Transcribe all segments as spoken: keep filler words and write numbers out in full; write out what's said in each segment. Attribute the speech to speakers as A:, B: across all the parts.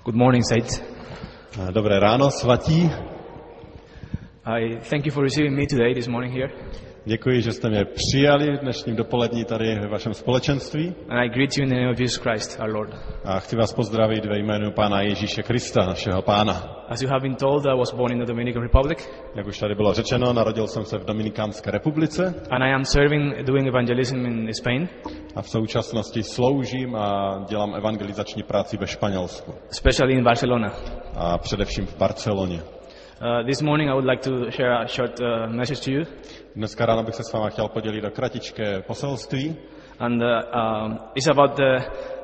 A: Good morning, saints.
B: Dobré ráno, svatí.
A: I thank you for receiving me today, this morning here.
B: Děkuji, že jste mě přijali v dnešním dopolední tady ve vašem společenství.
A: And I greet you in the name of Jesus Christ, our Lord.
B: A chci vás pozdravit ve jménu Pána Ježíše Krista, našeho Pána.
A: As you have been told, I was born in the Dominican Republic.
B: Jak už tady bylo řečeno, narodil jsem se v Dominikánské republice.
A: And I am serving, doing evangelism in Spain.
B: A v současnosti sloužím a dělám evangelizační práci ve Španělsku.
A: Especially in Barcelona.
B: A především v Barceloně.
A: Uh, this morning I would like to share a short uh, message to you.
B: Dneska ráno bych se s vámi chtěl podělit o kratičké poselství.
A: And uh, um, it's about the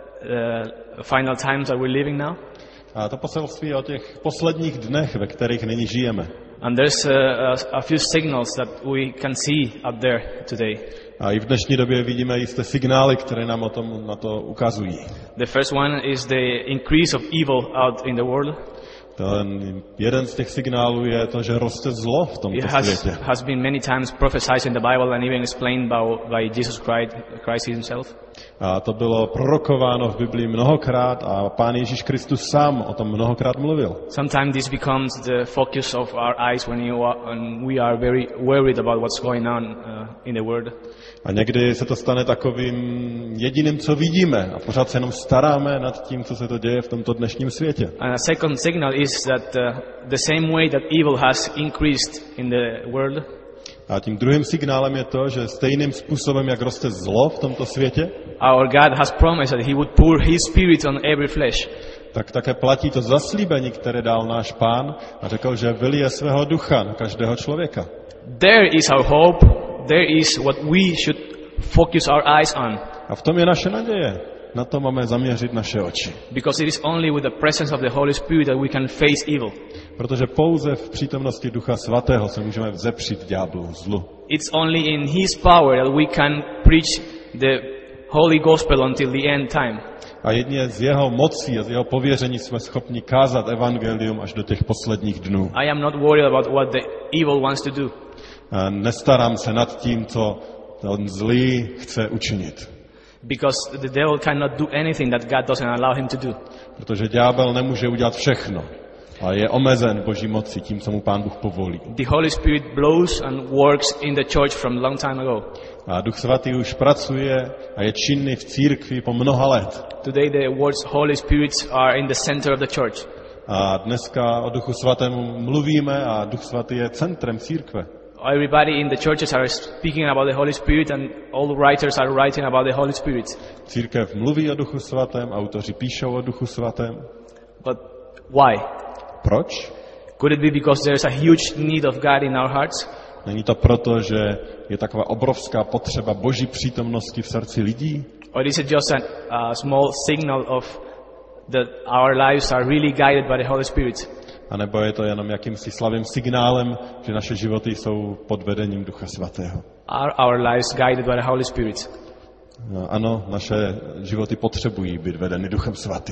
A: uh, final times that we're living now.
B: A to poselství je o těch posledních dnech, ve kterých nyní žijeme.
A: And there's uh, a, a few signals that we can see up there today.
B: A i v dnešní době vidíme jisté signály, které nám o tom na to ukazují.
A: The first one is the increase of evil out in the world.
B: Ten jeden z těch signálů je to, že roste zlo v tomto
A: It has,
B: světě.
A: has been many times prophesied in the Bible and even explained by, by Jesus Christ, Christ himself.
B: A to bylo prorokováno v Biblii mnohokrát a Pán Ježíš Kristus sám o tom mnohokrát mluvil.
A: Sometimes this becomes the focus of our eyes when, you are, when we are very worried about what's going on uh, in the world.
B: A někdy se to stane takovým jediným, co vidíme a pořád se jenom staráme nad tím, co se to děje v tomto dnešním světě.
A: And a second signal is that uh, the same way that evil has increased in the world,
B: A tím druhým signálem je to, že stejným způsobem, jak roste zlo v tomto světě,
A: our God has promised that he would pour his spirit on every flesh.
B: tak také platí to zaslíbení, které dal náš Pán a řekl, že vylije svého ducha na každého člověka.
A: There is our hope. There is what we should focus our eyes on.
B: A v tom je naše naděje. Na to máme zaměřit naše oči.
A: Because it is only with the presence of the Holy Spirit that we can face evil.
B: Protože pouze v přítomnosti Ducha Svatého se můžeme vzepřít ďáblu zlu.
A: It's only in his power that we can preach the Holy Gospel until the end time.
B: A jedině z jeho mocí a z jeho pověření jsme schopni kázat evangelium až do těch posledních dnů.
A: I am not worried about what the evil wants to do.
B: A nestarám se nad tím, co ten zlý chce učinit.
A: Because the devil cannot do anything that God doesn't allow him to do.
B: Protože ďábel nemůže udělat všechno. A je omezen Boží mocí tím, co mu Pán Bůh povolí.
A: The Holy Spirit blows and works in the church from a long time ago.
B: A Duch Svatý už pracuje a je činný v církvi po mnoha let.
A: Today the words Holy Spirits are in the center of the church.
B: A dneska o Duchu Svatému mluvíme a Duch Svatý je centrem církve.
A: Everybody in the churches are speaking about the Holy Spirit and all writers are writing about the Holy Spirit.
B: Církev mluví o Duchu Svatém, autoři píšou o Duchu Svatém.
A: But why?
B: Proč?
A: Could it be because there's a huge need of God in our hearts?
B: Není to proto, že je taková obrovská potřeba Boží přítomnosti v srdci lidí?
A: Or is it just a, a small signal of that our lives are really guided by the Holy Spirit?
B: A nebo je to jenom jakýmsi slavým signálem, že naše životy jsou pod vedením Ducha Svatého?
A: Are our lives guided by the Holy Spirit?
B: No, ano, naše životy potřebují být vedeny Duchem Svatým.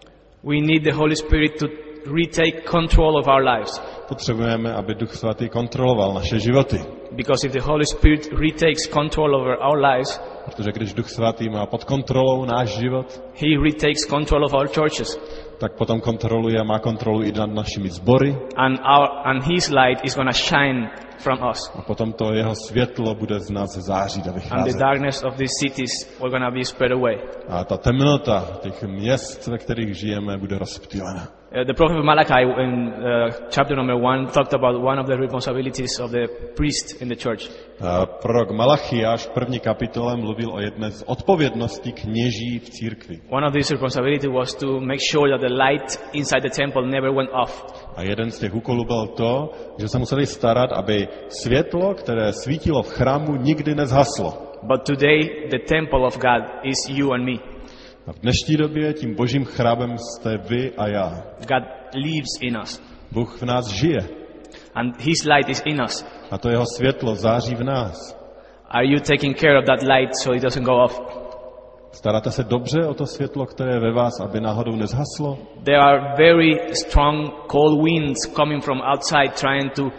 A: We need the Holy Spirit to retake control of our lives.
B: Potřebujeme, aby Duch Svatý kontroloval naše životy.
A: Because if the Holy Spirit retakes control over our lives,
B: protože když Duch Svatý má pod kontrolou náš život,
A: he retakes control of our churches.
B: tak potom kontroluje a má kontrolu i nad našimi sbory.
A: And our and his light is going to shine from us.
B: A potom to jeho světlo bude z nás zářit a
A: And the
B: vycházet.
A: darkness of these cities are going to be spread away.
B: A ta temnota těch měst, ve kterých žijeme, bude rozptýlena.
A: Uh, the prophet Malachi in uh, chapter number one talked about one of the responsibilities of the priest in the church.
B: A prorok Malachiáš v první kapitole mluvil o jedné z odpovědností kněží v církvi.
A: One of these responsibilities was to make sure that the light inside the temple never went off.
B: A jeden z těch úkolů byl to, že se museli starat, aby světlo, které svítilo v chrámu, nikdy nezhaslo.
A: But today the temple of God is you and me.
B: A v dnešní době tím božím chrámem jste vy a já.
A: God lives in us.
B: Bůh v nás žije.
A: And his light is in us.
B: A to jeho světlo září v nás.
A: Are you taking care of that light so it doesn't go off?
B: Staráte se dobře o to světlo, které je ve vás, aby náhodou nezhaslo?
A: There are very strong cold winds coming from outside trying to uh,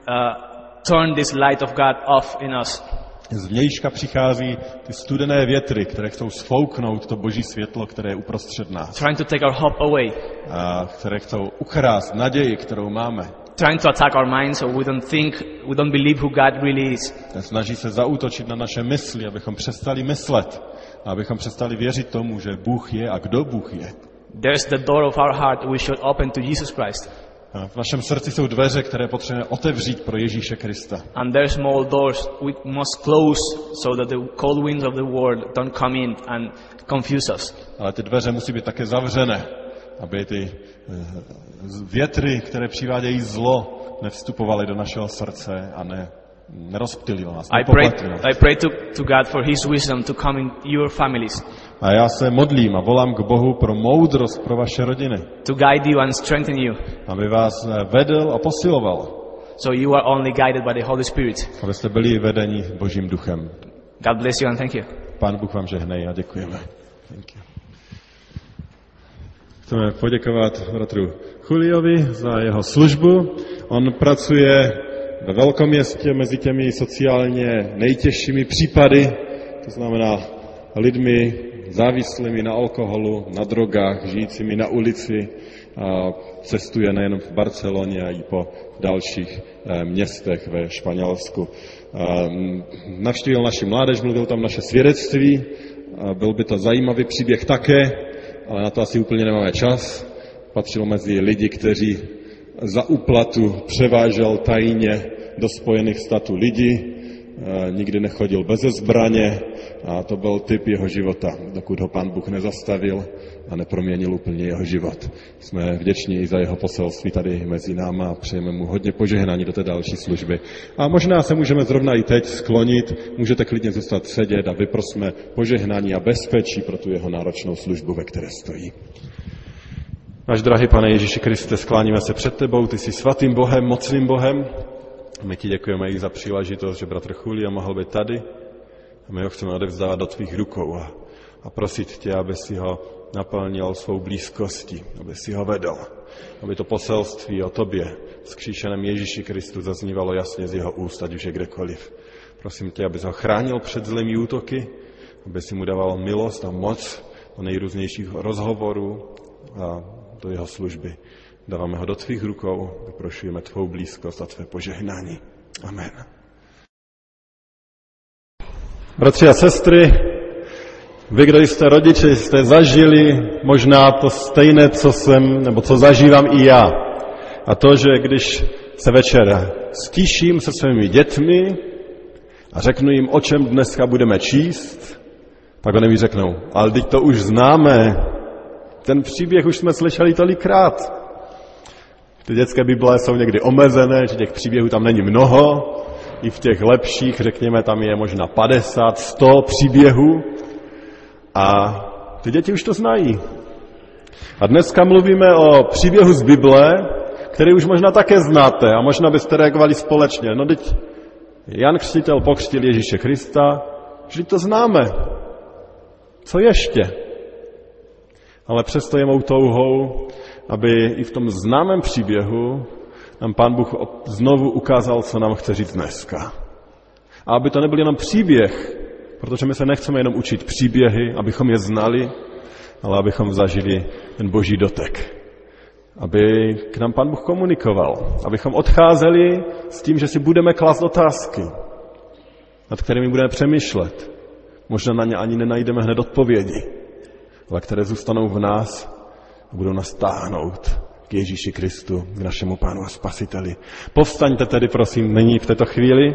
A: turn this light of God off in us.
B: Z vnějška přichází ty studené větry, které chcou sfouknout to boží světlo, které je uprostřed nás.
A: Trying to take our hope away.
B: a které chcou ukrást naději, kterou máme.
A: Trying to attack our minds so we don't think, we don't believe who God really is.
B: Snaží se zaútočit na naše mysli, abychom přestali myslet, a abychom přestali věřit tomu, že Bůh je a kdo Bůh je.
A: There's the door of our heart we should open to Jesus Christ.
B: A v našem srdci jsou dveře, které potřebujeme otevřít pro Ježíše Krista.
A: And there's small doors we must close so that the cold winds of the world don't come in and confuse us.
B: Ale ty dveře musí být také zavřené, aby ty větry, které přivádějí zlo, nevstupovaly do našeho srdce a ne, nerozptýlily nás.
A: I pray, I pray to, to God for His wisdom to come in your families.
B: A já se modlím a volám k Bohu pro moudrost pro vaše rodiny.
A: To guide you and strengthen you.
B: Aby vás vedl a posiloval.
A: So you are only guided by the Holy Spirit.
B: Abyste byli vedeni Božím duchem.
A: God bless you and thank you.
B: Pán Bůh vám žehnej a děkujeme. Thank you. Chceme poděkovat bratru Juliovi za jeho službu. On pracuje ve velkoměstě mezi těmi sociálně nejtěžšími případy, to znamená lidmi závislými na alkoholu, na drogách, žijícími na ulici. A cestuje nejen v Barceloně, ale i po dalších městech ve Španělsku. Navštívil naši mládež, mluvil tam naše svědectví. Byl by to zajímavý příběh také, ale na to asi úplně nemáme čas. Patřil mezi lidi, kteří za úplatu převážel tajně do Spojených států lidi, nikdy nechodil beze zbraně a to byl typ jeho života, dokud ho Pán Bůh nezastavil a neproměnil úplně jeho život. Jsme vděční i za jeho poselství tady mezi náma a přejeme mu hodně požehnání do té další služby. A možná se můžeme zrovna i teď sklonit, můžete klidně zůstat sedět a vyprosme požehnání a bezpečí pro tu jeho náročnou službu, ve které stojí. Náš drahý Pane Ježíši Kriste, skláníme se před tebou, ty jsi svatým Bohem, mocným Bohem. My ti děkujeme i za příležitost, že bratr Julio mohl být tady a my ho chceme odevzdávat do tvých rukou a, a prosit tě, aby si ho naplnil svou blízkostí, aby si ho vedl, aby to poselství o tobě, vzkříšeném Ježíši Kristu, zaznívalo jasně z jeho úst, ať už je kdekoliv. Prosím tě, abys ho chránil před zlými útoky, aby si mu dával milost a moc do nejrůznějších rozhovorů a do jeho služby. Dáváme ho do tvých rukou, vyprošujeme tvou blízkost a tvé požehnání. Amen. Bratři a sestry, vy, kdo jste rodiči, jste zažili možná to stejné, co jsem, nebo co zažívám i já. A to, že když se večer stiším se svými dětmi a řeknu jim, o čem dneska budeme číst, pak oni mi řeknou, ale teď to už známe, ten příběh už jsme slyšeli tolikrát. Ty dětské bible jsou někdy omezené, že těch příběhů tam není mnoho, i v těch lepších, řekněme, tam je možná padesát, sto příběhů a ty děti už to znají. A dneska mluvíme o příběhu z Bible, který už možná také znáte a možná byste reagovali společně. No teď Jan Křtitel pokřtil Ježíše Krista, že to známe. Co ještě? Ale přesto je mou touhou, aby i v tom známém příběhu nám Pán Bůh znovu ukázal, co nám chce říct dneska. A aby to nebyl jenom příběh, protože my se nechceme jenom učit příběhy, abychom je znali, ale abychom zažili ten boží dotek. Aby k nám Pán Bůh komunikoval. Abychom odcházeli s tím, že si budeme klást otázky, nad kterými budeme přemýšlet. Možná na ně ani nenajdeme hned odpovědi, ale které zůstanou v nás a budou nás táhnout k Ježíši Kristu, k našemu Pánu a Spasiteli. Povstaňte tedy, prosím, nyní v této chvíli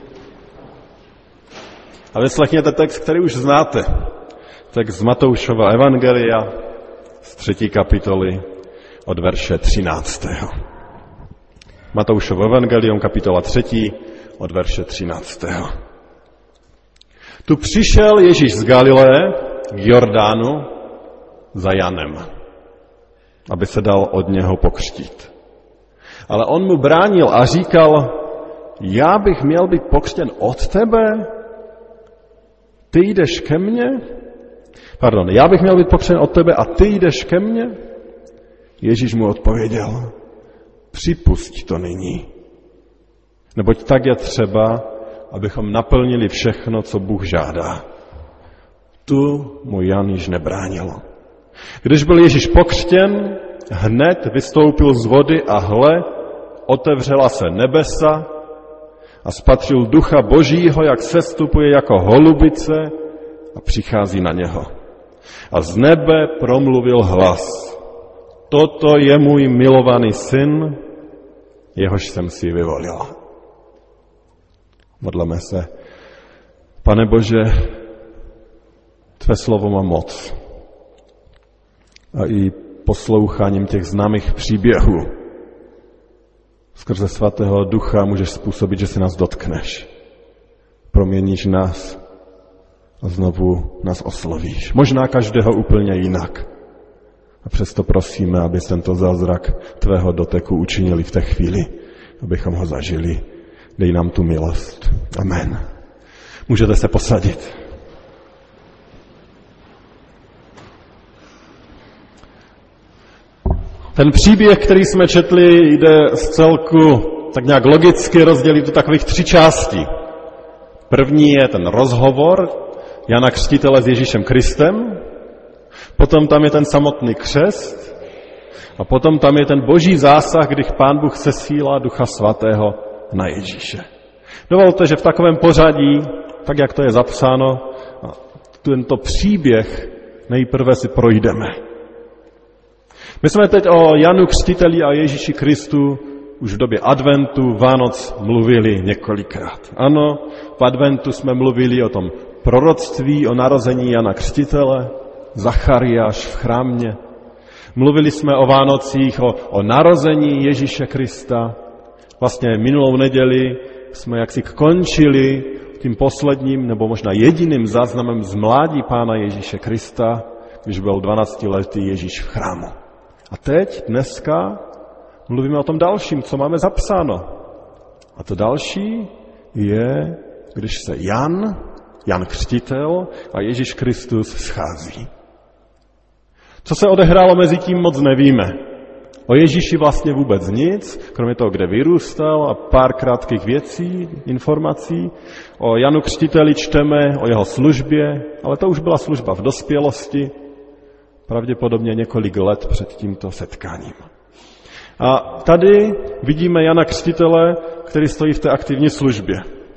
B: a vyslechněte text, který už znáte. Text z Matoušova evangelia z třetí kapitoly od verše třináctého. Matoušovo evangelium, kapitola třetí, od verše třináctého. Tu přišel Ježíš z Galileje k Jordánu za Janem, aby se dal od něho pokřtít. Ale on mu bránil a říkal, já bych měl být pokřtěn od tebe? Ty jdeš ke mně? Pardon, já bych měl být pokřtěn od tebe a ty jdeš ke mně? Ježíš mu odpověděl, připusť to nyní. Neboť tak je třeba, abychom naplnili všechno, co Bůh žádá. Tu mu Jan již nebránil. Když byl Ježíš pokřtěn, hned vystoupil z vody a hle, otevřela se nebesa a spatřil ducha Božího, jak sestupuje jako holubice a přichází na něho. A z nebe promluvil hlas. Toto je můj milovaný syn, jehož jsem si vyvolil. Modleme se. Pane Bože, tvé slovo má moc. A i posloucháním těch známých příběhů skrze svatého ducha můžeš způsobit, že se nás dotkneš. Proměníš nás a znovu nás oslovíš. Možná každého úplně jinak. A přesto prosíme, aby tento zázrak tvého doteku učinili v té chvíli, abychom ho zažili. Dej nám tu milost. Amen. Můžete se posadit. Ten příběh, který jsme četli, jde z celku tak nějak logicky rozdělit do takových tří částí. První je ten rozhovor Jana Křtitele s Ježíšem Kristem, potom tam je ten samotný křest a potom tam je ten boží zásah, kdy Pán Bůh sesílá Ducha Svatého na Ježíše. Dovolte, že v takovém pořadí, tak jak to je zapsáno, tento příběh nejprve si projdeme. My jsme teď o Janu Křtiteli a Ježíši Kristu už v době adventu, Vánoc mluvili několikrát. Ano, v adventu jsme mluvili o tom proroctví, o narození Jana Křtitele, Zachariáš v chrámě. Mluvili jsme o Vánocích, o, o narození Ježíše Krista. Vlastně minulou neděli jsme jaksi končili tím posledním, nebo možná jediným záznamem z mládí Pána Ježíše Krista, když byl dvanáctiletý Ježíš v chrámu. A teď, dneska, mluvíme o tom dalším, co máme zapsáno. A to další je, když se Jan, Jan Křtitel a Ježíš Kristus schází. Co se odehrálo mezi tím, moc nevíme. O Ježíši vlastně vůbec nic, kromě toho, kde vyrůstal a pár krátkých věcí, informací. O Janu Křtiteli čteme o jeho službě, ale to už byla služba v dospělosti, pravděpodobně několik let před tímto setkáním. A tady vidíme Jana Křtitele, který stojí v té aktivní službě.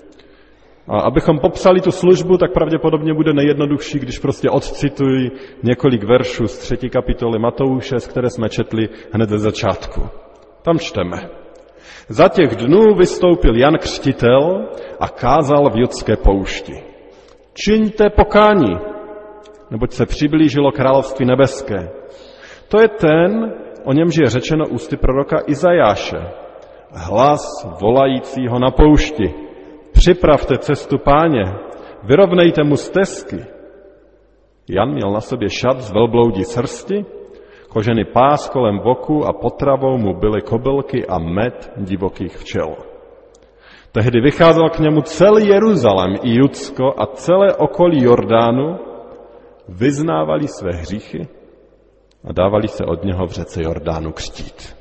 B: A abychom popsali tu službu, tak pravděpodobně bude nejjednodušší, když prostě odcituji několik veršů z třetí kapitoly Matouše, z které jsme četli hned ze začátku. Tam čteme. Za těch dnů vystoupil Jan Křtitel a kázal v judské poušti. Čiňte pokání, neboť se přiblížilo království nebeské. To je ten, o němž je řečeno ústy proroka Izajáše. Hlas volajícího na poušti. Připravte cestu Páně, vyrovnejte mu stezky. Jan měl na sobě šat z velbloudí srsti, kožený pás kolem boku a potravou mu byly kobylky a med divokých včel. Tehdy vycházel k němu celý Jeruzalém i Judsko a celé okolí Jordánu, vyznávali své hříchy a dávali se od něho v řece Jordánu křtít.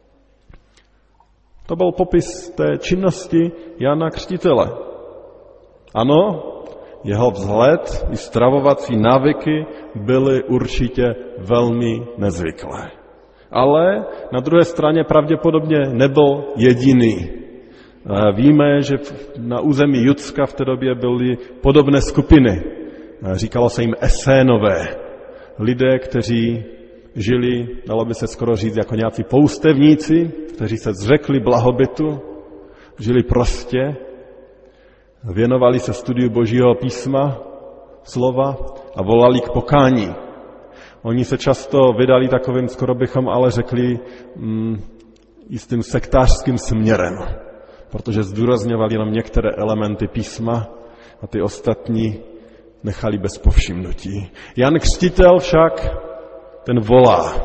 B: To byl popis té činnosti Jana Křtitele. Ano, jeho vzhled i stravovací návyky byly určitě velmi nezvyklé. Ale na druhé straně pravděpodobně nebyl jediný. Víme, že na území Judska v té době byly podobné skupiny. Říkalo se jim Esénové. Lidé, kteří žili, dalo by se skoro říct, jako nějací poustevníci, kteří se zřekli blahobytu, žili prostě, věnovali se studiu Božího písma, slova a volali k pokání. Oni se často vydali takovým, skoro bychom ale řekli, mm, jistým sektářským směrem, protože zdůrazňovali jenom některé elementy písma a ty ostatní nechali bez povšimnutí. Jan Křtitel však ten volá.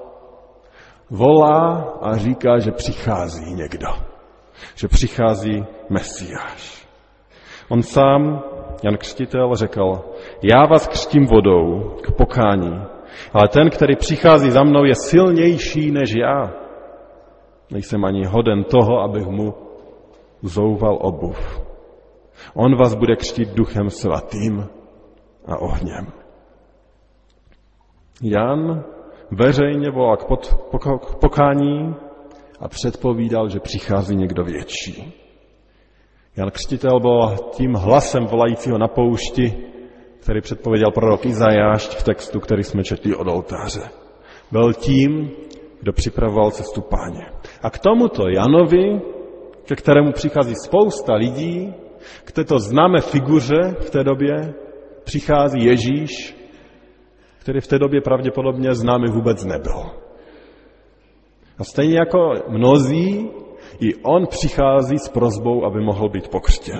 B: Volá a říká, že přichází někdo. Že přichází Mesiáš. On sám, Jan Křtitel, řekl, já vás křtím vodou k pokání, ale ten, který přichází za mnou, je silnější než já. Nejsem ani hoden toho, abych mu zouval obuv. On vás bude křtít duchem svatým a ohněm. Jan veřejně volal k, pod, pok, k pokání a předpovídal, že přichází někdo větší. Jan Křtitel byl tím hlasem volajícího na poušti, který předpověděl prorok Izajáš v textu, který jsme četli od oltáře. Byl tím, kdo připravoval cestu Páně. A k tomuto Janovi, ke kterému přichází spousta lidí, k této známé figuře v té době přichází Ježíš, který v té době pravděpodobně známý vůbec nebyl. A stejně jako mnozí, i on přichází s prosbou, aby mohl být pokřtěn.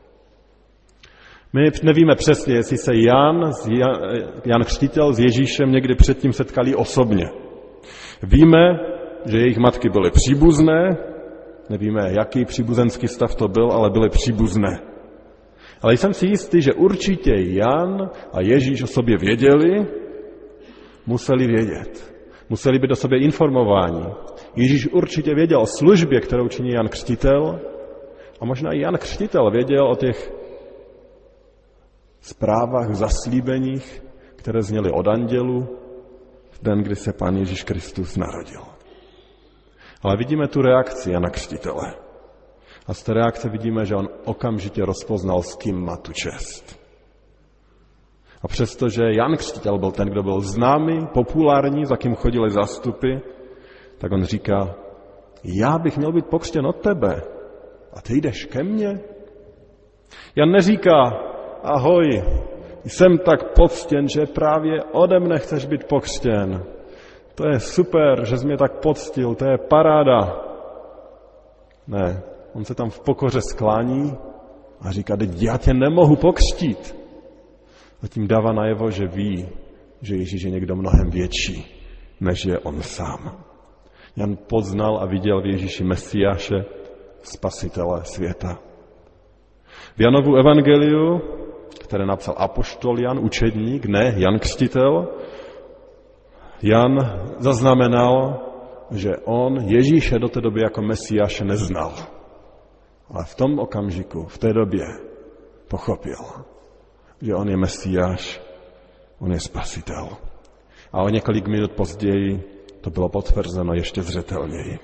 B: My nevíme přesně, jestli se Jan, Jan Křtitel s Ježíšem někdy předtím setkali osobně. Víme, že jejich matky byly příbuzné, nevíme, jaký příbuzenský stav to byl, ale byly příbuzné. Ale jsem si jistý, že určitě Jan a Ježíš o sobě věděli, museli vědět. Museli být o sobě informováni. Ježíš určitě věděl o službě, kterou činí Jan Křtitel, a možná i Jan Křtitel věděl o těch zprávách, zaslíbeních, které zněly od andělu v den, kdy se Pán Ježíš Kristus narodil. Ale vidíme tu reakci Jana Křtitele. A z té reakce vidíme, že on okamžitě rozpoznal, s kým má tu čest. A přestože Jan Křtitel byl ten, kdo byl známý, populární, za kým chodili zástupy, tak on říká, já bych měl být pokřtěn od tebe a ty jdeš ke mně? Jan neříká, ahoj, jsem tak poctěn, že právě ode mne chceš být pokřtěn. To je super, že jsi mě tak poctil, to je paráda. Ne, on se tam v pokoře sklání a říká, teď já tě nemohu pokřtít. A tím dává najevo, že ví, že Ježíš je někdo mnohem větší, než je on sám. Jan poznal a viděl v Ježíši Mesiáše, spasitele světa. V Janovu evangeliu, které napsal apoštol Jan, učedník, ne Jan Křtitel, Jan zaznamenal, že on Ježíše do té doby jako Mesiáše neznal. Ale v tom okamžiku, v té době pochopil, že on je Mesiáš, on je spasitel. A o několik minut později to bylo potvrzeno ještě zřetelněji.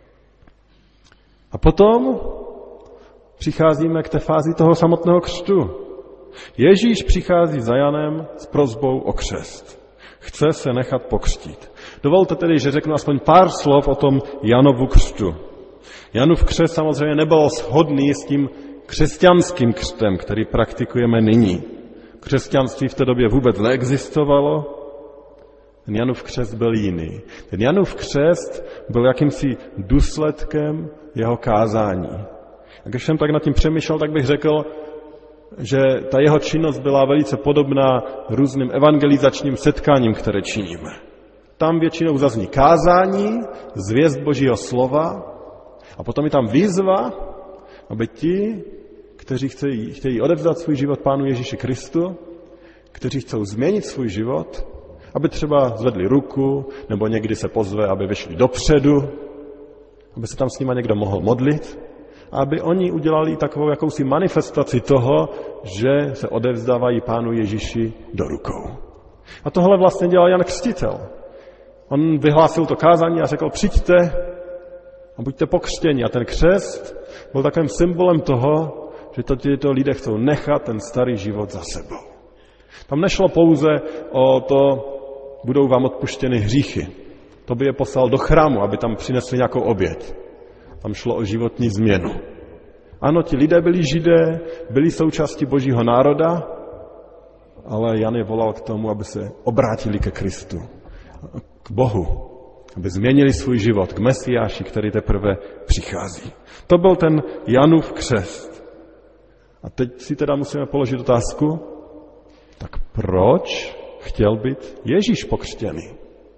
B: A potom přicházíme k té fázi toho samotného křtu. Ježíš přichází za Janem s prosbou o křest. Chce se nechat pokřtít. Dovolte tedy, že řeknu aspoň pár slov o tom Janovu křtu. Janův křest samozřejmě nebyl shodný s tím křesťanským křtem, který praktikujeme nyní. Křesťanství v té době vůbec neexistovalo. Ten Janův křest byl jiný. Ten Janův křest byl jakýmsi důsledkem jeho kázání. A když jsem tak nad tím přemýšlel, tak bych řekl, že ta jeho činnost byla velice podobná různým evangelizačním setkáním, které činíme. Tam většinou zazní kázání, zvěst Božího slova a potom je tam výzva, aby ti, kteří chtějí, chtějí odevzdat svůj život Pánu Ježíši Kristu, kteří chcou změnit svůj život, aby třeba zvedli ruku, nebo někdy se pozve, aby vyšli dopředu, aby se tam s nima někdo mohl modlit, a aby oni udělali takovou jakousi manifestaci toho, že se odevzdávají Pánu Ježíši do rukou. A tohle vlastně dělal Jan Křtitel. On vyhlásil to kázání a řekl, přijďte a buďte pokřtěni. A ten křest byl takovým symbolem toho, že tyto lidé chcou nechat ten starý život za sebou. Tam nešlo pouze o to, budou vám odpuštěny hříchy. To by je poslal do chrámu, aby tam přinesli nějakou oběť. Tam šlo o životní změnu. Ano, ti lidé byli Židé, byli součástí Božího národa, ale Jan je volal k tomu, aby se obrátili ke Kristu, k Bohu, aby změnili svůj život, k Mesiáši, který teprve přichází. To byl ten Janův křest. A teď si teda musíme položit otázku, tak proč chtěl být Ježíš pokřtěný?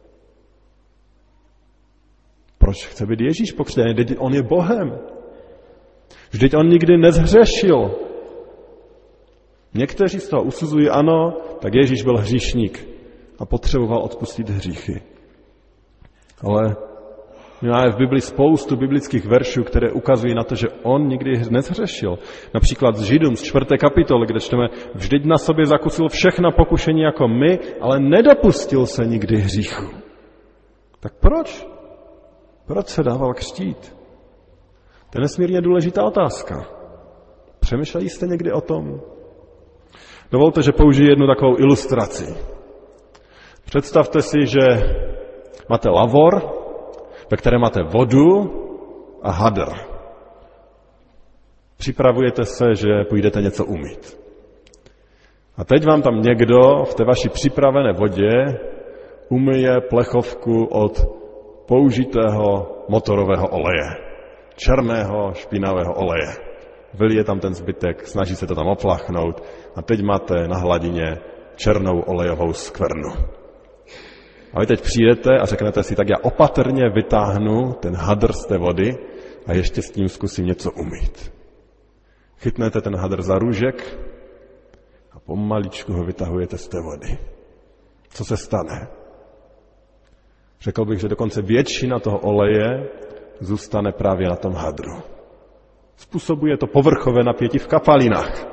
B: Proč chce být Ježíš pokřtěný? Vždyť on je Bohem. Vždyť on nikdy nezhřešil. Někteří z toho usuzují, ano, tak Ježíš byl hříšník a potřeboval odpustit hříchy. Ale máme v Bibli spoustu biblických veršů, které ukazují na to, že on nikdy nezhřešil. Například z Židům z čtvrté kapitoly, kde čteme, vždyť na sobě zakusil všechna pokušení jako my, ale nedopustil se nikdy hříchu. Tak proč? Proč se dával křtít? To je nesmírně důležitá otázka. Přemýšleli jste někdy o tom? Dovolte, že použiji jednu takovou ilustraci. Představte si, že máte lavor, ve kterém máte vodu a hadr. Připravujete se, že půjdete něco umýt. A teď vám tam někdo v té vaší připravené vodě umyje plechovku od použitého motorového oleje. Černého, špinavého oleje. Vylije tam ten zbytek, snaží se to tam opláchnout a teď máte na hladině černou olejovou skvrnu. A vy teď přijdete a řeknete si, tak já opatrně vytáhnu ten hadr z té vody a ještě s tím zkusím něco umýt. Chytnete ten hadr za růžek a pomaličku ho vytahujete z té vody. Co se stane? Řekl bych, že dokonce většina toho oleje zůstane právě na tom hadru. Způsobuje to povrchové napětí v kapalinách.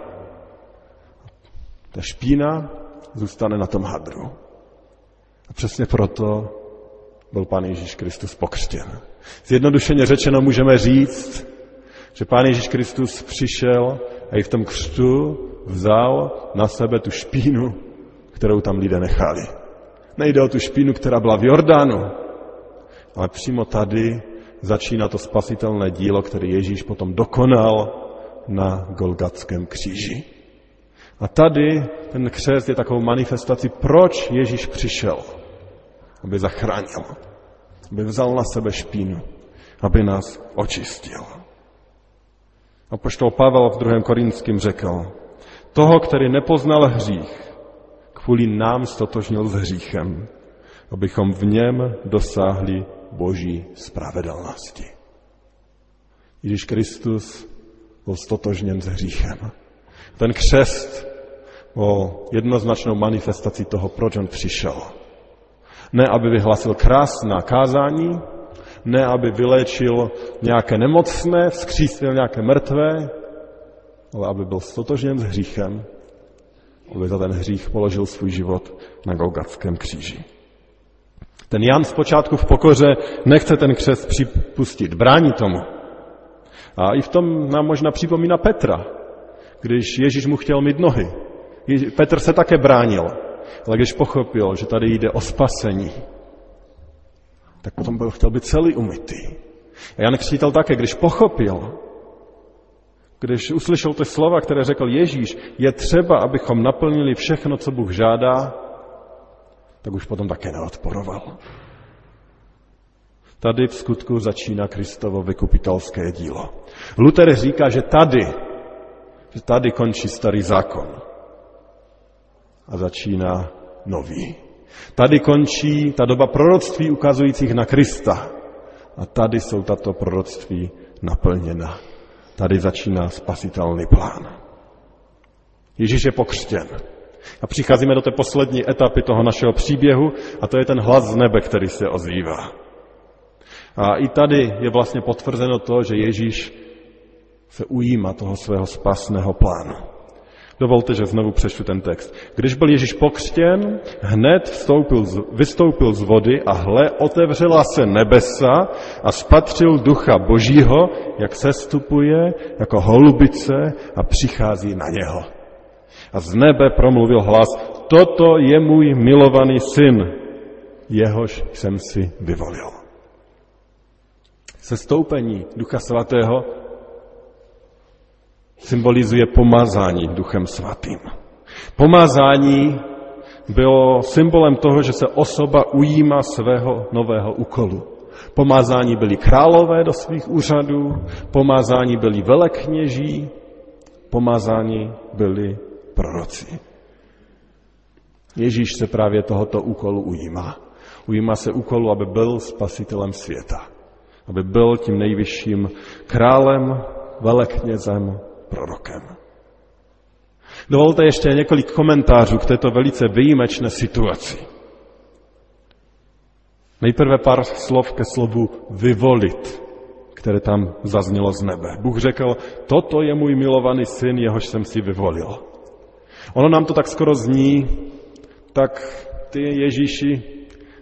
B: Ta špína zůstane na tom hadru. A přesně proto byl Pán Ježíš Kristus pokřtěn. Zjednodušeně řečeno můžeme říct, že Pán Ježíš Kristus přišel a i v tom křtu vzal na sebe tu špínu, kterou tam lidé nechali. Nejde o tu špínu, která byla v Jordánu, ale přímo tady začíná to spasitelné dílo, které Ježíš potom dokonal na Golgatském kříži. A tady ten křest je takovou manifestací, proč Ježíš přišel, aby zachránil, aby vzal na sebe špínu, aby nás očistil. Apoštol Pavel v druhém Korinským řekl, toho, který nepoznal hřích, kvůli nám stotožnil s hříchem, abychom v něm dosáhli Boží spravedlnosti. Ježíš Kristus byl stotožněn s hříchem. Ten křest byl jednoznačnou manifestací toho, proč on přišel. Ne, aby vyhlásil krásná kázání, ne, aby vyléčil nějaké nemocné, vzkřísil nějaké mrtvé, ale aby byl stotožněn s hříchem, aby za ten hřích položil svůj život na Golgatském kříži. Ten Jan zpočátku v pokoře nechce ten křest připustit, brání tomu. A i v tom nám možná připomíná Petra, když Ježíš mu chtěl mít nohy. Petr se také bránil, ale když pochopil, že tady jde o spasení, tak potom byl chtěl být celý umytý. A Jan Křtitel také, když pochopil, když uslyšel ty slova, které řekl Ježíš, je třeba, abychom naplnili všechno, co Bůh žádá, tak už potom také neodporoval. Tady v skutku začíná Kristovo vykupitelské dílo. Luther říká, že tady, že tady končí starý zákon a začíná nový. Tady končí ta doba proroctví ukazujících na Krista a tady jsou tato proroctví naplněna. Tady začíná spasitelný plán. Ježíš je pokřtěn. A přicházíme do té poslední etapy toho našeho příběhu a to je ten hlas z nebe, který se ozývá. A i tady je vlastně potvrzeno to, že Ježíš se ujímá toho svého spásného plánu. Dovolte, že znovu přečtu ten text. Když byl Ježíš pokřtěn, hned vstoupil, vystoupil z vody a hle, otevřela se nebesa a spatřil ducha Božího, jak sestupuje jako holubice a přichází na něho. A z nebe promluvil hlas, toto je můj milovaný syn, jehož jsem si vyvolil. Sestoupení Ducha Svatého symbolizuje pomazání Duchem Svatým. Pomazání bylo symbolem toho, že se osoba ujímá svého nového úkolu. Pomazání byli králové do svých úřadů, pomazání byli velekněží, pomazání byli proroci. Ježíš se právě tohoto úkolu ujímá. Ujímá se úkolu, aby byl spasitelem světa. Aby byl tím nejvyšším králem, veleknězem, prorokem. Dovolte ještě několik komentářů k této velice výjimečné situaci. Nejprve pár slov ke slovu vyvolit, které tam zaznělo z nebe. Bůh řekl, toto je můj milovaný syn, jehož jsem si vyvolil. Ono nám to tak skoro zní, tak ty Ježíši,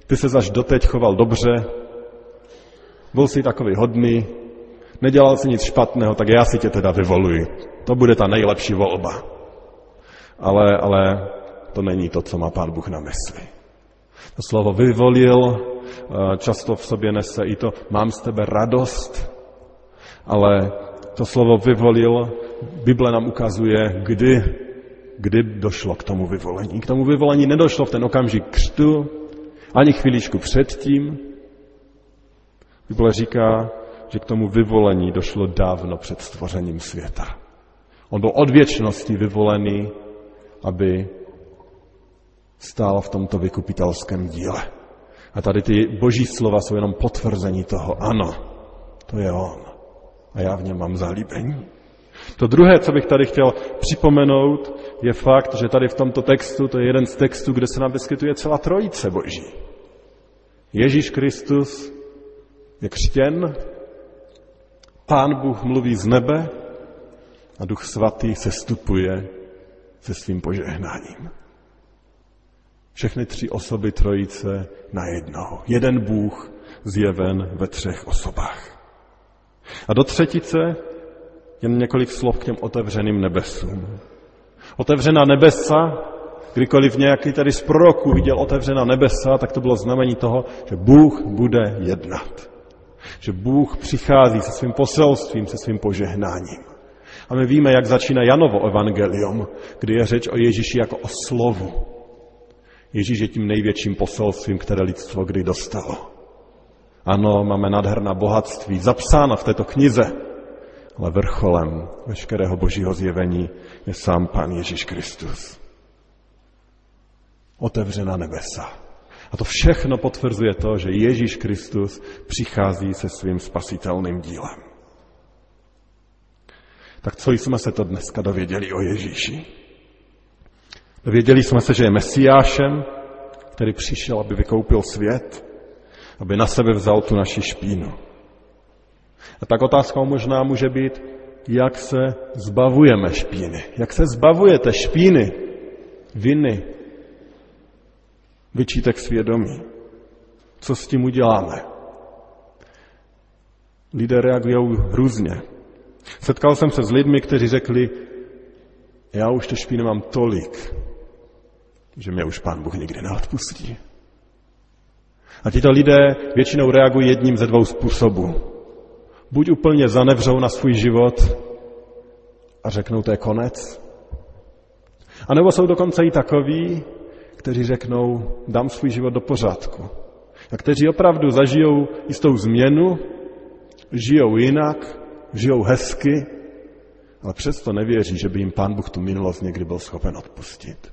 B: ty se až doteď choval dobře, byl jsi takový hodný, nedělal jsi nic špatného, tak já si tě teda vyvoluji. To bude ta nejlepší volba. Ale, ale to není to, co má Pán Bůh na mysli. To slovo vyvolil často v sobě nese i to mám z tebe radost, ale to slovo vyvolil, Bible nám ukazuje, kdy, kdy došlo k tomu vyvolení. K tomu vyvolení nedošlo v ten okamžik křtu, ani chvíličku předtím. Bible říká, že k tomu vyvolení došlo dávno před stvořením světa. On byl od věčnosti vyvolený, aby stál v tomto vykupitelském díle. A tady ty boží slova jsou jenom potvrzení toho, ano, to je on. A já v něm mám zalíbení. To druhé, co bych tady chtěl připomenout, je fakt, že tady v tomto textu, to je jeden z textů, kde se nám vyskytuje celá trojice boží. Ježíš Kristus je křtěn, Pán Bůh mluví z nebe a Duch Svatý sestupuje se svým požehnáním. Všechny tři osoby trojice najednou. Jeden Bůh zjeven ve třech osobách. A do třetice jen několik slov k těm otevřeným nebesům. Otevřená nebesa, kdykoliv nějaký tady z proroků viděl otevřená nebesa, tak to bylo znamení toho, že Bůh bude jednat. Že Bůh přichází se svým poselstvím, se svým požehnáním. A my víme, jak začíná Janovo evangelium, kdy je řeč o Ježíši jako o slovu. Ježíš je tím největším poselstvím, které lidstvo kdy dostalo. Ano, máme nádherná bohatství, zapsána v této knize, ale vrcholem veškerého božího zjevení je sám Pán Ježíš Kristus. Otevřená nebesa. A to všechno potvrzuje to, že Ježíš Kristus přichází se svým spasitelným dílem. Tak co jsme se to dneska dověděli o Ježíši? Dověděli jsme se, že je Mesiášem, který přišel, aby vykoupil svět, aby na sebe vzal tu naši špínu. A tak otázkou možná může být, jak se zbavujeme špíny. Jak se zbavujete špíny, viny, vyčítek svědomí. Co s tím uděláme? Lidé reagují různě. Setkal jsem se s lidmi, kteří řekli, já už to špíny mám tolik, že mě už Pán Bůh nikdy neodpustí. A tito lidé většinou reagují jedním ze dvou způsobů. Buď úplně zanevřou na svůj život a řeknou, to je konec. A nebo jsou dokonce i takoví, kteří řeknou, dám svůj život do pořádku. A kteří opravdu zažijou jistou změnu, žijou jinak, žijou hezky, ale přesto nevěří, že by jim Pán Bůh tu minulost někdy byl schopen odpustit.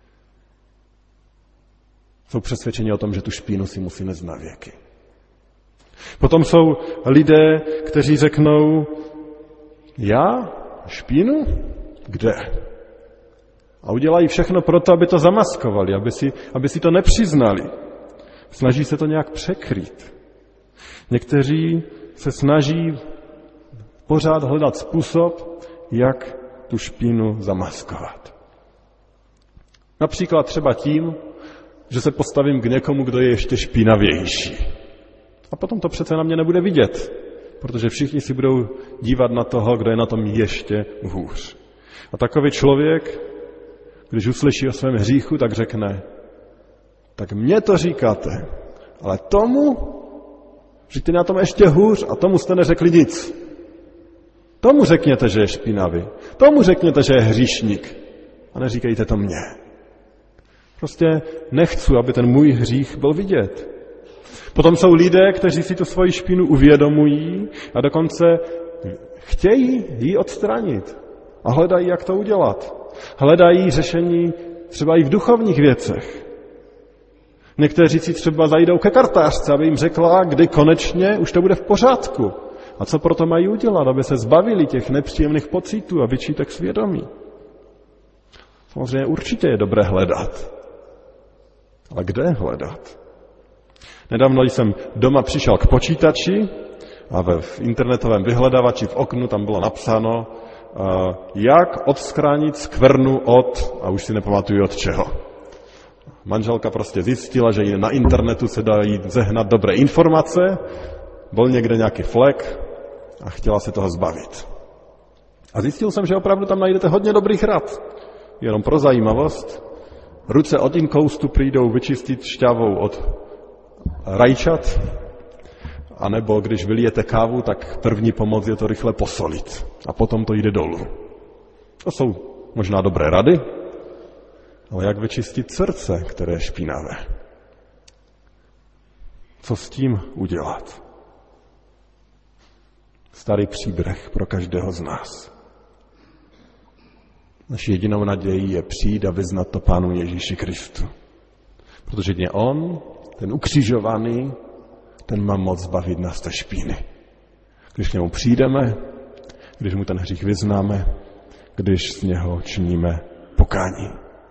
B: Jsou přesvědčeni o tom, že tu špínu si musí nést na věky. Potom jsou lidé, kteří řeknou, já? Špínu? Kde? A udělají všechno pro to, aby to zamaskovali, aby si, aby si to nepřiznali. Snaží se to nějak překrýt. Někteří se snaží pořád hledat způsob, jak tu špínu zamaskovat. Například třeba tím, že se postavím k někomu, kdo je ještě špinavější. A potom to přece na mě nebude vidět, protože všichni si budou dívat na toho, kdo je na tom ještě hůř. A takový člověk, když uslyší o svém hříchu, tak řekne, tak mně to říkáte, ale tomu, že ty na tom ještě hůř a tomu jste neřekli nic. Tomu řekněte, že je špinavý. Tomu řekněte, že je hříšník. A neříkejte to mně. Prostě nechci, aby ten můj hřích byl vidět. Potom jsou lidé, kteří si tu svoji špínu uvědomují a dokonce chtějí ji odstranit. A hledají, jak to udělat. Hledají řešení třeba i v duchovních věcech. Někteří si třeba zajdou ke kartářce, aby jim řekla, kdy konečně už to bude v pořádku. A co proto mají udělat, aby se zbavili těch nepříjemných pocitů a vyčítek svědomí. Samozřejmě určitě je dobré hledat. Ale kde hledat? Nedávno jsem doma přišel k počítači a ve v internetovém vyhledavači v oknu tam bylo napsáno, jak odstránit skvrnu od, a už si nepamatuju od čeho. Manželka prostě zjistila, že i na internetu se dají zehnat dobré informace, byl někde nějaký flek a chtěla se toho zbavit. A zjistil jsem, že opravdu tam najdete hodně dobrých rad. Jenom pro zajímavost, ruce od inkoustu přijdou vyčistit šťavou od rajčat, anebo když vylijete kávu, tak první pomoc je to rychle posolit a potom to jde dolů. To jsou možná dobré rady, ale jak vyčistit srdce, které je špinavé? Co s tím udělat? Starý příběh pro každého z nás. Naší jedinou nadějí je přijít a vyznat to Pánu Ježíši Kristu. Protože je on, ten ukřižovaný, ten má moc zbavit nás té špíny. Když k němu přijdeme, když mu ten hřích vyznáme, když z něho činíme pokání.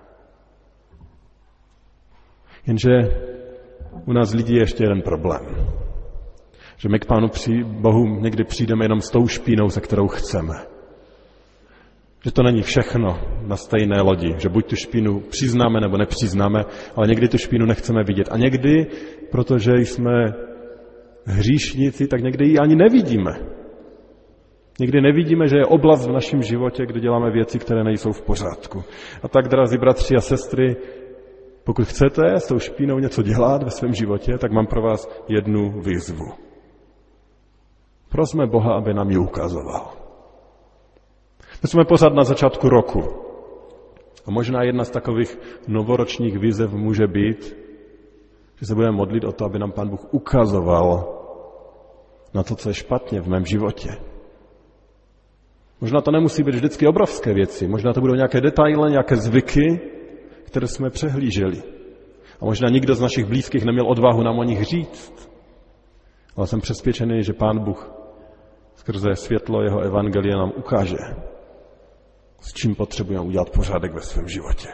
B: Jenže u nás lidí je ještě jeden problém. Že my k Pánu při, Bohu někdy přijdeme jenom s tou špínou, se kterou chceme. Že to není všechno na stejné lodi, že buď tu špínu přiznáme nebo nepřiznáme, ale někdy tu špínu nechceme vidět. A někdy, protože jsme hříšníci, tak někdy ji ani nevidíme. Někdy nevidíme, že je oblast v našem životě, kde děláme věci, které nejsou v pořádku. A tak, drazí bratři a sestry, pokud chcete s tou špínou něco dělat ve svém životě, tak mám pro vás jednu výzvu. Prosme Boha, aby nám ji ukazoval. My jsme pořád na začátku roku. A možná jedna z takových novoročních výzev může být, že se budeme modlit o to, aby nám Pán Bůh ukazoval na to, co je špatně v mém životě. Možná to nemusí být vždycky obrovské věci. Možná to budou nějaké detaily, nějaké zvyky, které jsme přehlíželi. A možná nikdo z našich blízkých neměl odvahu nám o nich říct. Ale jsem přesvědčený, že Pán Bůh skrze světlo jeho evangelia nám ukáže, s čím potřebujeme udělat pořádek ve svém životě.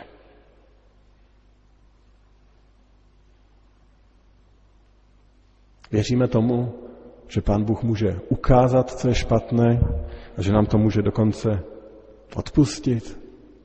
B: Věříme tomu, že Pán Bůh může ukázat, co je špatné a že nám to může dokonce odpustit.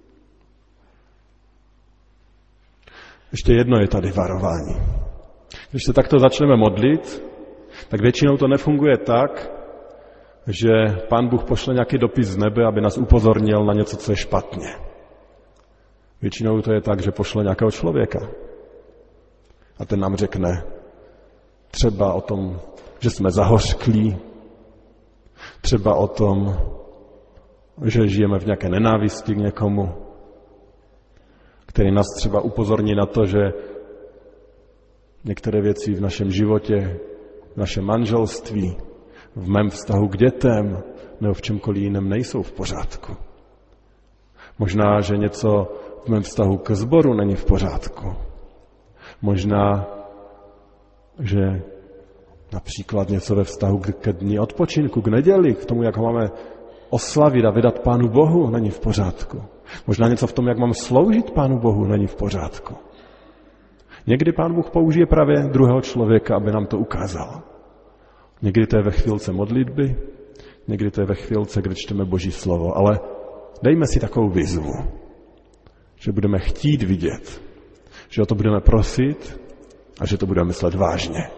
B: Ještě jedno je tady varování. Když se takto začneme modlit, tak většinou to nefunguje tak, že Pán Bůh pošle nějaký dopis z nebe, aby nás upozornil na něco, co je špatně. Většinou to je tak, že pošle nějakého člověka. A ten nám řekne třeba o tom, že jsme zahořklí, třeba o tom, že žijeme v nějaké nenávisti k někomu, který nás třeba upozorní na to, že některé věci v našem životě, v našem manželství, v mém vztahu k dětem nebo v čemkoliv jiném nejsou v pořádku. Možná, že něco v mém vztahu k sboru není v pořádku. Možná, že například něco ve vztahu ke dní odpočinku, k neděli, k tomu, jak ho máme oslavit a vydat Pánu Bohu, není v pořádku. Možná něco v tom, jak mám sloužit Pánu Bohu, není v pořádku. Někdy Pán Bůh použije právě druhého člověka, aby nám to ukázal. Někdy to je ve chvílce modlitby, někdy to je ve chvílce, kdy čteme Boží slovo, ale dejme si takovou výzvu, že budeme chtít vidět, že o to budeme prosit a že to budeme myslet vážně.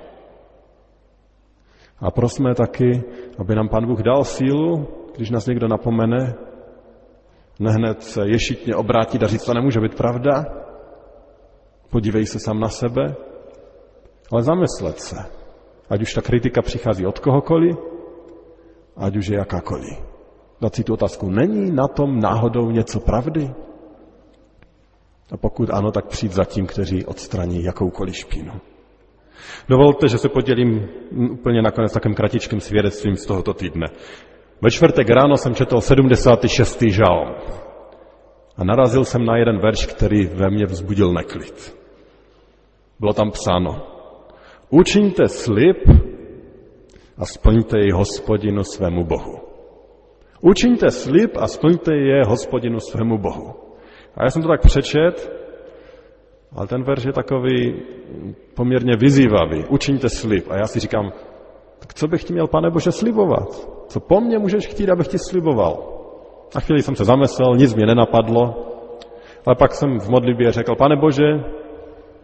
B: A prosme taky, aby nám Pán Bůh dal sílu, když nás někdo napomene, nehned se ješitně obrátit a říct, to nemůže být pravda, podívej se sám na sebe, ale zamyslet se. Ať už ta kritika přichází od kohokoliv, ať už je jakákoliv. Dát si tu otázku, není na tom náhodou něco pravdy? A pokud ano, tak přijít za tím, kteří odstraní jakoukoliv špínu. Dovolte, že se podělím úplně nakonec takým kratičkým svědectvím z tohoto týdne. Ve čtvrtek ráno jsem četl sedmdesátý šestý žalm a narazil jsem na jeden verš, který ve mně vzbudil neklid. Bylo tam psáno: Učiňte slib a splňte jej Hospodinu svému Bohu. Učiňte slib a splňte je Hospodinu svému Bohu. A já jsem to tak přečet, ale ten verš je takový poměrně vyzývavý. Učiňte slib. A já si říkám, tak co bych ti měl, Pane Bože, slibovat? Co po mně můžeš chtít, abych ti sliboval? Na chvíli jsem se zamyslel, nic mě nenapadlo, ale pak jsem v modlitbě řekl, Pane Bože,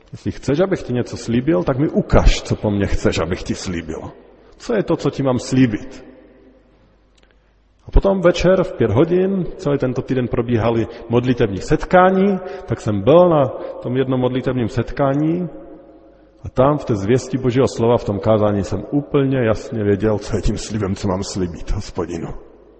B: Jestli chceš, abych ti něco slíbil, tak mi ukaž, co po mně chceš, abych ti slíbil. Co je to, co ti mám slíbit? A potom večer v pět hodin, celý tento týden probíhaly modlitevní setkání, tak jsem byl na tom jednom modlitevním setkání a tam v té zvěsti Božího slova, v tom kázání jsem úplně jasně věděl, co je tím slibem, co mám slíbit Hospodinu.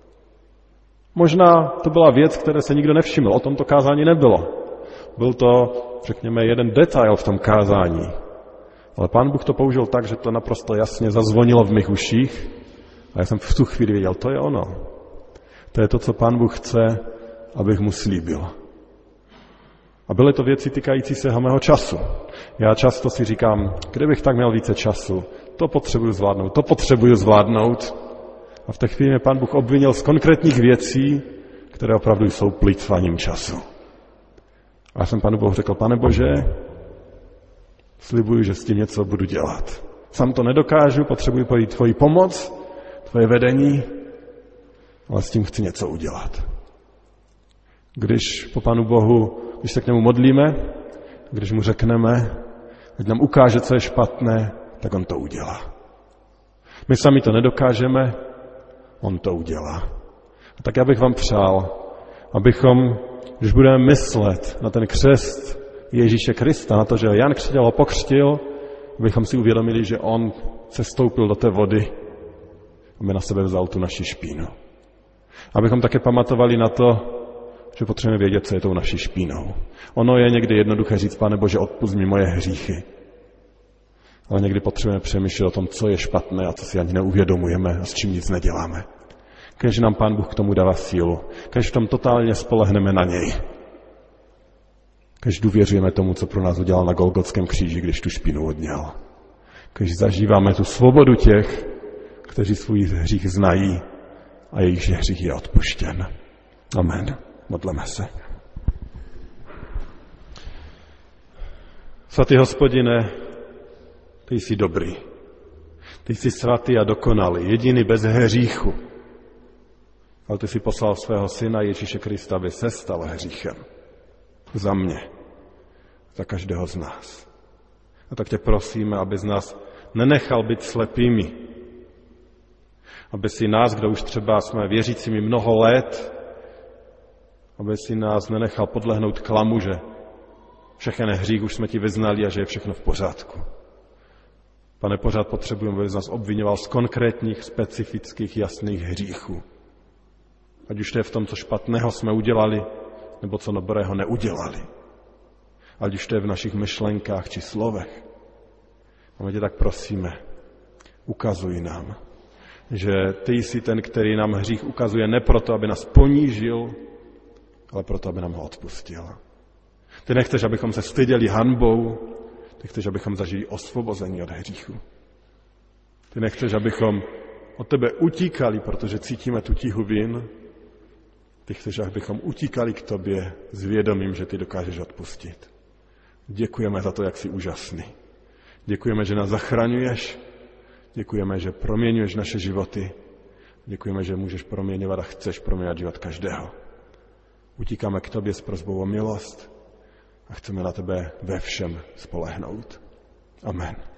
B: Možná to byla věc, které se nikdo nevšiml, o tomto kázání nebylo. Byl to, řekněme, jeden detail v tom kázání. Ale Pán Bůh to použil tak, že to naprosto jasně zazvonilo v mých uších a já jsem v tu chvíli věděl, to je ono. To je to, co Pán Bůh chce, abych mu slíbil. A byly to věci týkající se mého času. Já často si říkám, kdybych tak měl více času, to potřebuju zvládnout, to potřebuju zvládnout. A v té chvíli mě Pán Bůh obvinil z konkrétních věcí, které opravdu jsou plýtváním času. A já jsem Pánu Bohu řekl, Pane Bože, slibuju, že s tím něco budu dělat. Sám to nedokážu, potřebuji pojít tvoji pomoc, tvoje vedení, ale s tím chci něco udělat. Když po Pánu Bohu, když se k němu modlíme, když mu řekneme, ať nám ukáže, co je špatné, tak on to udělá. My sami to nedokážeme, on to udělá. A tak já bych vám přál, abychom, když budeme myslet na ten křest Ježíše Krista, na to, že Jan Křtitel ho pokřtil, abychom si uvědomili, že on se stoupil do té vody, aby na sebe vzal tu naši špínu. Abychom také pamatovali na to, že potřebujeme vědět, co je tou naší špínou. Ono je někdy jednoduché říct, Pane Bože, odpusť mi moje hříchy. Ale někdy potřebujeme přemýšlet o tom, co je špatné a co si ani neuvědomujeme a s čím nic neděláme. Kež nám Pán Bůh k tomu dává sílu. Kež v tom totálně spolehneme na něj. Kež důvěřujeme tomu, co pro nás udělal na Golgotském kříži, když tu špínu odněl. Kež zažíváme tu svobodu těch, kteří svůj hřích znají a jejich hřích je odpuštěn. Amen. Modleme se. Svatý Hospodine, ty jsi dobrý. Ty jsi svatý a dokonalý, jediný bez hříchu. Ale ty jsi poslal svého syna Ježíše Krista, aby se stal hříchem. Za mě. Za každého z nás. A tak tě prosíme, aby z nás nenechal být slepými. Aby si nás, kdo už třeba jsme věřícími mnoho let, aby si nás nenechal podlehnout klamu, že všechen hřích už jsme ti vyznali a že je všechno v pořádku. Pane, pořád potřebujeme, aby z nás obvinoval z konkrétních, specifických, jasných hříchů. Ať už to je v tom, co špatného jsme udělali, nebo co dobrého neudělali. Ať už to je v našich myšlenkách či slovech. A my tě tak prosíme, ukazuj nám, že ty jsi ten, který nám hřích ukazuje ne proto, aby nás ponížil, ale proto, aby nám ho odpustil. Ty nechceš, abychom se styděli hanbou, ty chceš, abychom zažili osvobození od hříchu. Ty nechceš, abychom od tebe utíkali, protože cítíme tu tíhu vin. Ty chceš, abychom utíkali k tobě s vědomím, že ty dokážeš odpustit. Děkujeme za to, jak jsi úžasný. Děkujeme, že nás zachraňuješ. Děkujeme, že proměňuješ naše životy. Děkujeme, že můžeš proměňovat a chceš proměňovat život každého. Utíkáme k tobě s prosbou o milost a chceme na tebe ve všem spolehnout. Amen.